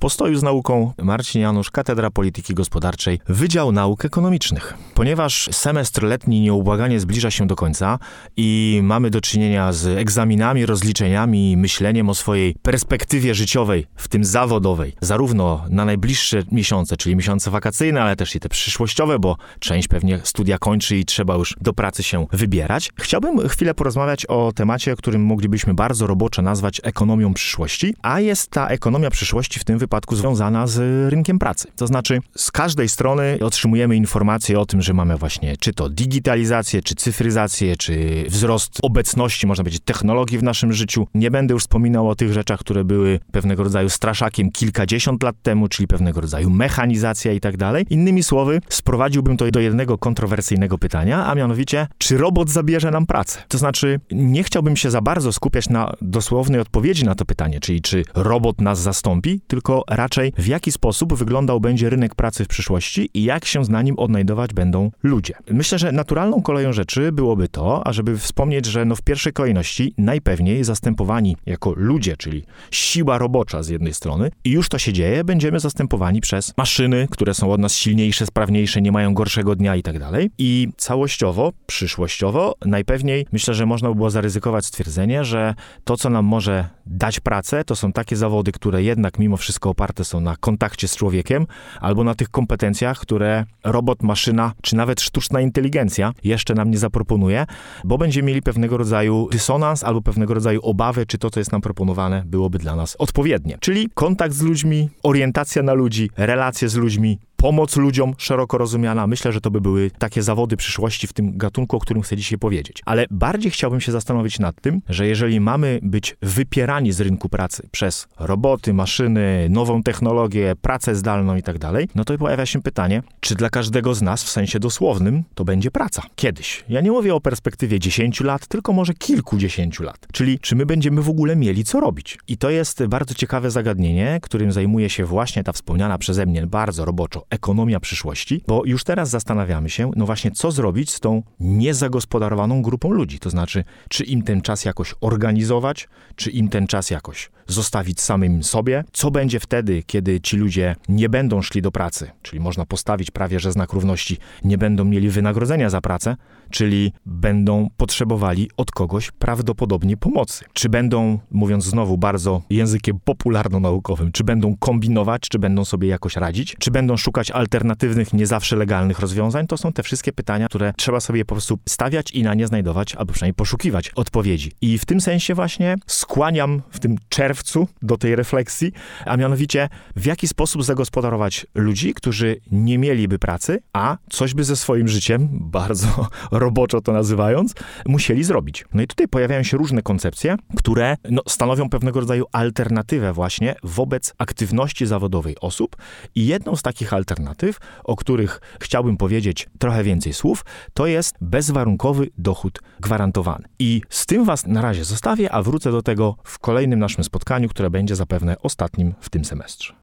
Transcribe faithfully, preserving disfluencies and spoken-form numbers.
postoju z nauką. Marcin Janusz, Katedra Polityki Gospodarczej, Wydział Nauk Ekonomicznych. Ponieważ semestr letni nieubłaganie zbliża się do końca i mamy do czynienia z egzaminami, rozliczeniami, myśleniem o swojej perspektywie życiowej, w tym zawodowej, zarówno na najbliższe miesiące, czyli miesiące wakacyjne, ale też i te przyszłościowe, bo część pewnie studia kończy i trzeba już do pracy się wybierać. Chciałbym chwilę porozmawiać o temacie, którym moglibyśmy bardzo roboczo nazwać ekonomią przyszłości, a jest ta ekonomia przyszłości w tym wypadku związana z rynkiem pracy. To znaczy z każdej strony otrzymujemy informacje o tym, że mamy właśnie czy to digitalizację, czy cyfryzację, czy wzrost obecności, można powiedzieć, technologii w naszym życiu. Nie będę już wspominał o tych rzeczach, które były pewnego rodzaju straszakiem kilkadziesiąt lat temu, czyli pewnego rodzaju mechanizacja i tak dalej. Innymi słowy, sprowadziłbym to do jednego kontrowersyjnego pytania, a mianowicie, czy robot zabierze nam pracę? To znaczy, nie chciałbym się za bardzo skupiać na dosłownej odpowiedzi na to pytanie, czyli czy robot nas zastąpi, tylko raczej w jaki sposób wyglądał będzie rynek pracy w przyszłości i jak się na nim odnajdować będą ludzie. Myślę, że naturalną koleją rzeczy byłoby to, ażeby wspomnieć, że no w pierwszej kolejności najpewniej zastępowani jako ludzie, czyli siła robocza z jednej strony i już to się dzieje, będziemy zastępowani przez maszyny, które są od nas silniejsze, sprawniejsze, nie mają gorszego dnia i tak dalej. I całościowo, przyszłościowo, najpewniej myślę, że można by było zaryzykować stwierdzenie, że to, co nam może dać pracę, to są takie zawody, które jednak mimo wszystko oparte są na kontakcie z człowiekiem albo na tych kompetencjach, które robot, maszyna czy nawet sztuczna inteligencja jeszcze nam nie zaproponuje, bo będziemy mieli pewnego rodzaju dysonans albo pewnego rodzaju obawy, czy to, co jest nam proponowane, byłoby dla nas odpowiednie. Czyli kontakt z ludźmi, orientacja na ludzi, relacje z ludźmi, pomoc ludziom szeroko rozumiana. Myślę, że to by były takie zawody przyszłości w tym gatunku, o którym chcę dzisiaj powiedzieć. Ale bardziej chciałbym się zastanowić nad tym, że jeżeli mamy być wypierani z rynku pracy przez roboty, maszyny, nową technologię, pracę zdalną i tak dalej, no to pojawia się pytanie, czy dla każdego z nas w sensie dosłownym to będzie praca? Kiedyś. Ja nie mówię o perspektywie dziesięciu lat, tylko może kilkudziesięciu lat. Czyli czy my będziemy w ogóle mieli co robić? I to jest bardzo ciekawe zagadnienie, którym zajmuje się właśnie ta wspomniana przeze mnie bardzo roboczo ekonomia przyszłości, bo już teraz zastanawiamy się, no właśnie, co zrobić z tą niezagospodarowaną grupą ludzi. To znaczy, czy im ten czas jakoś organizować, czy im ten czas jakoś zostawić samym sobie. Co będzie wtedy, kiedy ci ludzie nie będą szli do pracy, czyli można postawić prawie że znak równości, nie będą mieli wynagrodzenia za pracę, czyli będą potrzebowali od kogoś prawdopodobnie pomocy. Czy będą, mówiąc znowu bardzo językiem popularno-naukowym, czy będą kombinować, czy będą sobie jakoś radzić, czy będą szukać alternatywnych, nie zawsze legalnych rozwiązań, to są te wszystkie pytania, które trzeba sobie po prostu stawiać i na nie znajdować, albo przynajmniej poszukiwać odpowiedzi. I w tym sensie właśnie skłaniam w tym czerwcu do tej refleksji, a mianowicie w jaki sposób zagospodarować ludzi, którzy nie mieliby pracy, a coś by ze swoim życiem, bardzo roboczo to nazywając, musieli zrobić. No i tutaj pojawiają się różne koncepcje, które no, stanowią pewnego rodzaju alternatywę właśnie wobec aktywności zawodowej osób i jedną z takich alternatyw, o których chciałbym powiedzieć trochę więcej słów, to jest bezwarunkowy dochód gwarantowany. I z tym was na razie zostawię, a wrócę do tego w kolejnym naszym spotkaniu, które będzie zapewne ostatnim w tym semestrze.